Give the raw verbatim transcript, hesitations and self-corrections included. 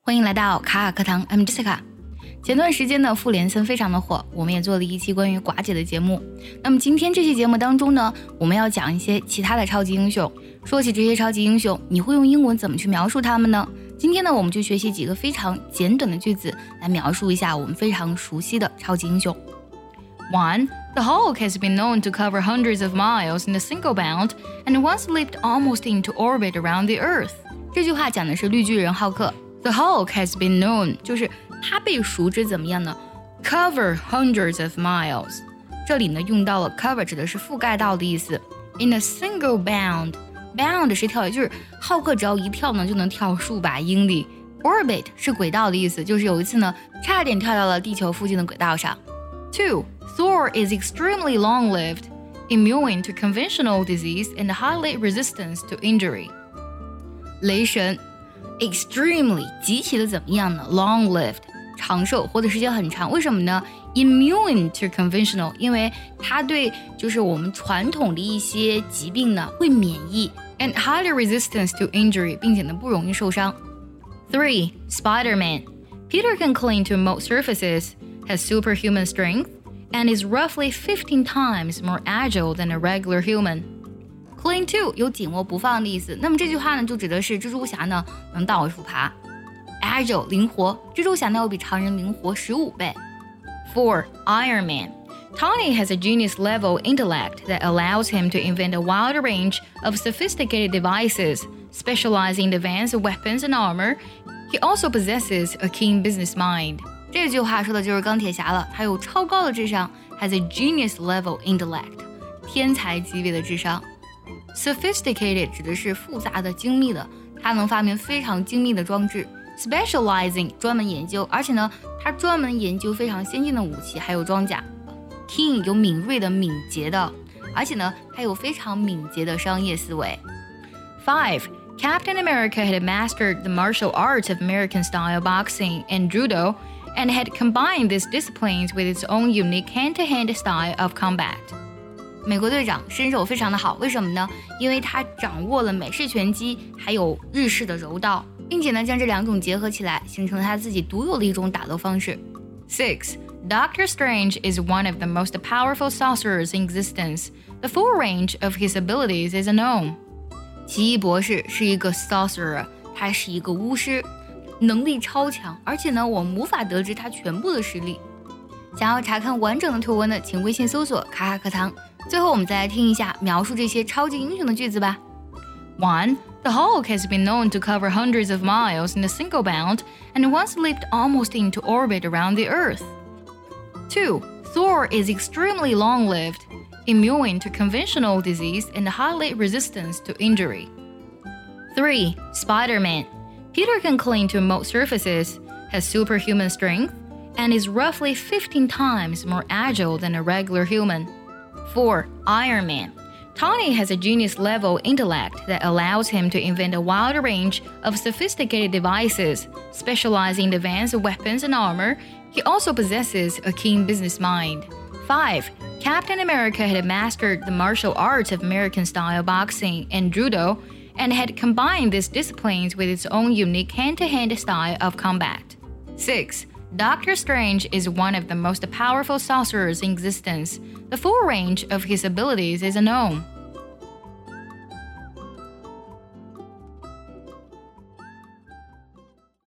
欢迎来到卡卡课堂 I'm Jessica。 前段时间呢，复联森非常的火，我们也做了一期关于寡姐的节目。那么今天这期节目当中呢，我们要讲一些其他的超级英雄。说起这些超级英雄，你会用英文怎么去描述他们呢？今天呢，我们就学习几个非常简短的句子来描述一下我们非常熟悉的超级英雄。 One, the Hulk has been known to cover hundreds of miles in a single bound and once leaped almost into orbit around the Earth。 这句话讲的是绿巨人浩克。 The Hulk has been known 就是他被熟知怎么样呢？ Cover hundreds of miles， 这里呢用到了 cover 指的是覆盖到的意思。 In a single bound， bound 是跳跃，就是浩克只要一跳呢就能跳数百英里。 Orbit 是轨道的意思，就是有一次呢差点跳到了地球附近的轨道上。 Two, Thor is extremely long-lived, immune to conventional disease and highly resistant to injury。 雷神 extremely 极其的怎么样呢？ long-lived 长寿，活的时间很长。为什么呢？ immune to conventional 因为他对就是我们传统的一些疾病呢会免疫。 and highly resistant to injury 并且呢不容易受伤。 Three, Spider-Man Peter can cling to most surfaces, has superhuman strength, and is roughly fifteen times more agile than a regular human。Cling to 有紧握不放的意思，那么这句话呢就指的是蜘蛛侠呢能到处爬。 Agile 灵活，蜘蛛侠呢要比常人灵活十五倍。 Four, Iron Man Tony has a genius-level intellect that allows him to invent a wide range of sophisticated devices, specializing in advanced weapons and armor. He also possesses a keen business mind. 这句话说的就是钢铁侠了，他有超高的智商 has a genius-level intellect 天才级别的智商。Sophisticated 指的是复杂的、精密的，它能发明非常精密的装置。Specializing 专门研究，而且呢，它专门研究非常先进的武器还有装甲。Keen 有敏锐的、敏捷的，而且呢，它有非常敏捷的商业思维。Five, Captain America had mastered the martial arts of American-style boxing and judo, and had combined these disciplines with its own unique hand-to-hand style of combat.美国队长身手非常的好，为什么呢？因为他掌握了美式拳击还有日式的柔道，并且呢将这两种结合起来，形成了他自己独有的一种打斗方式。 Six, Doctor Strange is one of the most powerful sorcerers in existence. The full range of his abilities is unknown. 奇异博士是一个 sorcerer， 他是一个巫师，能力超强，而且呢我们无法得知他全部的实力。想要查看完整的图文的，请微信搜索卡卡课堂。最后我们再来听一下描述这些超级英雄的句子吧。 One, the Hulk has been known to cover hundreds of miles in a single bound and once leaped almost into orbit around the Earth. Two, Thor is extremely long-lived, immune to conventional disease and highly resistant to injury. Three, Spider-Man Peter can cling to most surfaces, has superhuman strength, and is roughly fifteen times more agile than a regular human.Four, Iron Man Tony has a genius-level intellect that allows him to invent a wide range of sophisticated devices, specializing in advanced weapons and armor. He also possesses a keen business mind. Five, Captain America had mastered the martial arts of American-style boxing and judo, and had combined these disciplines with its own unique hand-to-hand style of combat. Six, Doctor Strange is one of the most powerful sorcerers in existence. The full range of his abilities is unknown.